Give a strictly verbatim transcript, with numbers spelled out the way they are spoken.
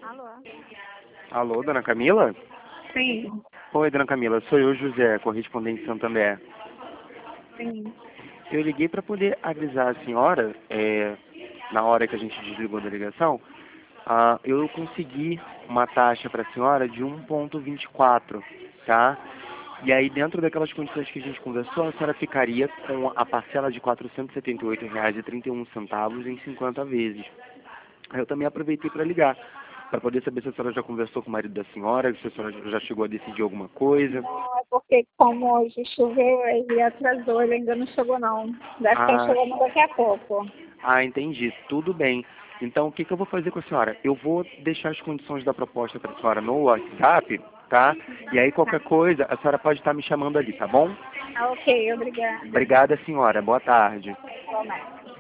Alô? Alô, dona Camila? Sim, Oi, dona Camila, sou eu, José, correspondente de Santander. sim. Eu liguei para poder avisar a senhora, é, na hora que a gente desligou da ligação, ah, eu consegui uma taxa para a senhora de um vírgula vinte e quatro, tá? E aí, dentro daquelas condições que a gente conversou, a senhora ficaria com a parcela de quatrocentos e setenta e oito reais e trinta e um centavos em cinquenta vezes. Aí eu também aproveitei para ligar, para poder saber se a senhora já conversou com o marido da senhora, se a senhora já chegou a decidir alguma coisa. Não, é porque como hoje choveu, ele atrasou, ele ainda não chegou não. Deve estar Ah, chegando daqui a pouco. ah, entendi. Tudo bem. Então, o que, que eu vou fazer com a senhora? Eu vou deixar as condições da proposta para a senhora no WhatsApp, tá? E aí, qualquer coisa, a senhora pode estar me chamando ali, tá bom? Ah, ok, obrigada. Obrigada, senhora. Boa tarde. Igualmente.